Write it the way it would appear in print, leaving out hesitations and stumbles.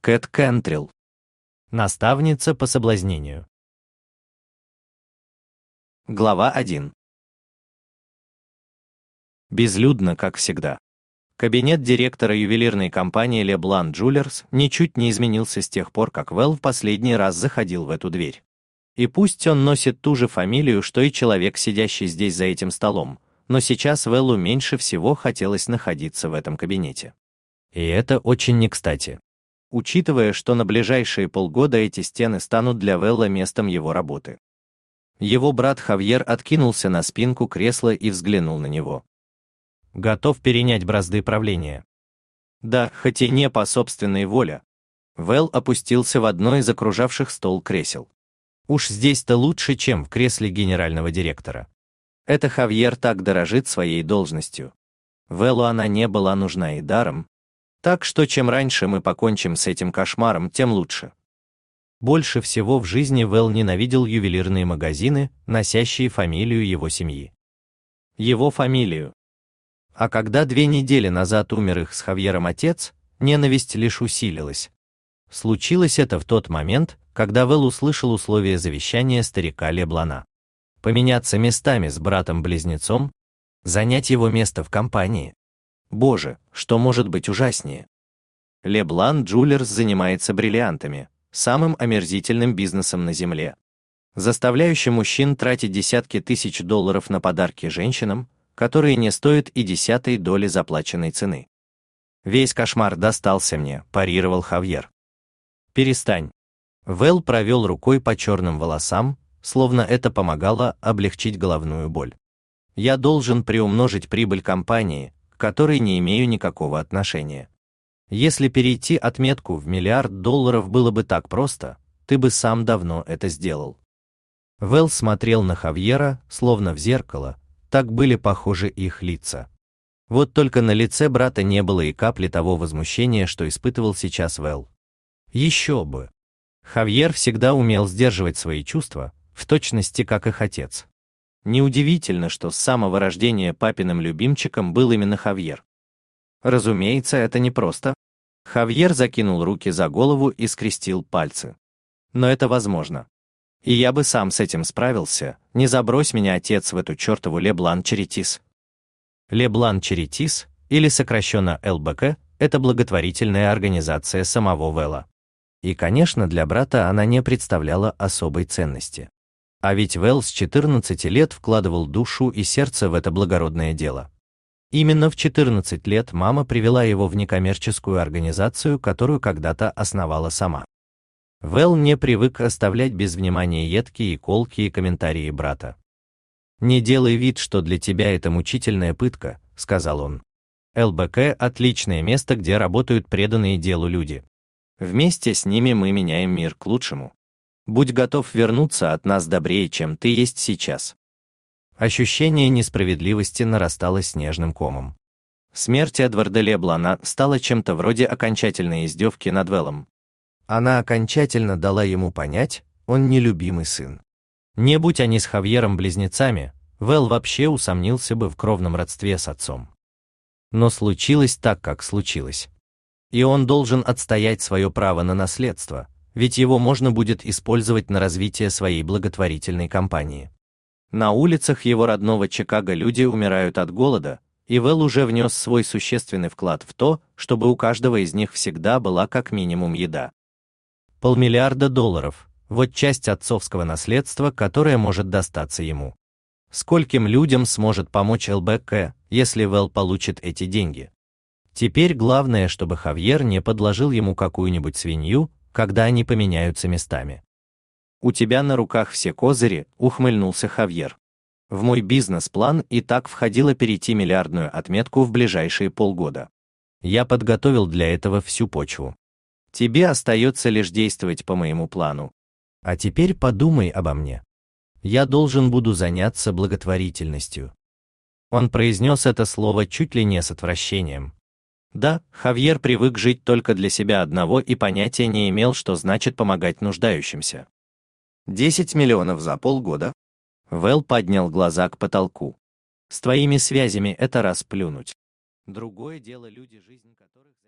Кэт Кентрилл. Наставница по соблазнению. Глава 1. Безлюдно, как всегда. Кабинет директора ювелирной компании LeBlanc Jewelers ничуть не изменился с тех пор, как Вэл в последний раз заходил в эту дверь. И пусть он носит ту же фамилию, что и человек, сидящий здесь за этим столом, но сейчас Вэллу меньше всего хотелось находиться в этом кабинете. И это очень не кстати. Учитывая, что на ближайшие полгода эти стены станут для Вэлла местом его работы. Его брат Хавьер откинулся на спинку кресла и взглянул на него. Готов перенять бразды правления? Да, хоть и не по собственной воле. Вэлл опустился в одно из окружавших стол кресел. Уж здесь-то лучше, чем в кресле генерального директора. Это Хавьер так дорожит своей должностью. Вэллу она не была нужна и даром. Так что чем раньше мы покончим с этим кошмаром, тем лучше. Больше всего в жизни Вэлл ненавидел ювелирные магазины, носящие фамилию его семьи. Его фамилию. А когда 2 недели назад умер их с Хавьером отец, ненависть лишь усилилась. Случилось это в тот момент, когда Вэлл услышал условия завещания старика Леблана. Поменяться местами с братом-близнецом, занять его место в компании. Боже, что может быть ужаснее? LeBlanc Jewelers занимается бриллиантами, самым омерзительным бизнесом на земле, заставляющим мужчин тратить десятки тысяч долларов на подарки женщинам, которые не стоят и 1/10 доли заплаченной цены. «Весь кошмар достался мне», – парировал Хавьер. «Перестань». Вэлл провел рукой по черным волосам, словно это помогало облегчить головную боль. «Я должен приумножить прибыль компании, к которой не имею никакого отношения. Если перейти отметку в $1 миллиард было бы так просто, ты бы сам давно это сделал». Вэлл смотрел на Хавьера, словно в зеркало, так были похожи их лица. Вот только на лице брата не было и капли того возмущения, что испытывал сейчас Вэлл. Еще бы. Хавьер всегда умел сдерживать свои чувства, в точности как их отец. Неудивительно, что с самого рождения папиным любимчиком был именно Хавьер. Разумеется, это непросто. Хавьер закинул руки за голову и скрестил пальцы. Но это возможно. И я бы сам с этим справился, не забрось меня отец в эту чертову LeBlanc Charities. LeBlanc Charities, или сокращенно ЛБК, это благотворительная организация самого Вэлла. И, конечно, для брата она не представляла особой ценности. А ведь Вэлл с 14 лет вкладывал душу и сердце в это благородное дело. Именно в 14 лет мама привела его в некоммерческую организацию, которую когда-то основала сама. Вэлл не привык оставлять без внимания едкие и колкие комментарии брата. «Не делай вид, что для тебя это мучительная пытка», — сказал он. «ЛБК — отличное место, где работают преданные делу люди. Вместе с ними мы меняем мир к лучшему. Будь готов вернуться от нас добрее, чем ты есть сейчас». Ощущение несправедливости нарастало снежным комом. Смерть Эдварда Леблана стала чем-то вроде окончательной издевки над Вэллом. Она окончательно дала ему понять, он нелюбимый сын. Не будь они с Хавьером близнецами, Вэлл вообще усомнился бы в кровном родстве с отцом. Но случилось так, как случилось. И он должен отстоять свое право на наследство, ведь его можно будет использовать на развитие своей благотворительной кампании. На улицах его родного Чикаго люди умирают от голода, и Вэлл уже внес свой существенный вклад в то, чтобы у каждого из них всегда была как минимум еда. $500 миллиарда – вот часть отцовского наследства, которое может достаться ему. Скольким людям сможет помочь ЛБК, если Вэлл получит эти деньги? Теперь главное, чтобы Хавьер не подложил ему какую-нибудь свинью, когда они поменяются местами. «У тебя на руках все козыри», — ухмыльнулся Хавьер. «В мой бизнес-план и так входило перейти миллиардную отметку в ближайшие полгода. Я подготовил для этого всю почву. Тебе остается лишь действовать по моему плану. А теперь подумай обо мне. Я должен буду заняться благотворительностью». Он произнес это слово чуть ли не с отвращением. Да, Хавьер привык жить только для себя одного и понятия не имел, что значит помогать нуждающимся. 10 миллионов за полгода? Вэлл поднял глаза к потолку. С твоими связями это расплюнуть. Другое дело люди, жизнь которых...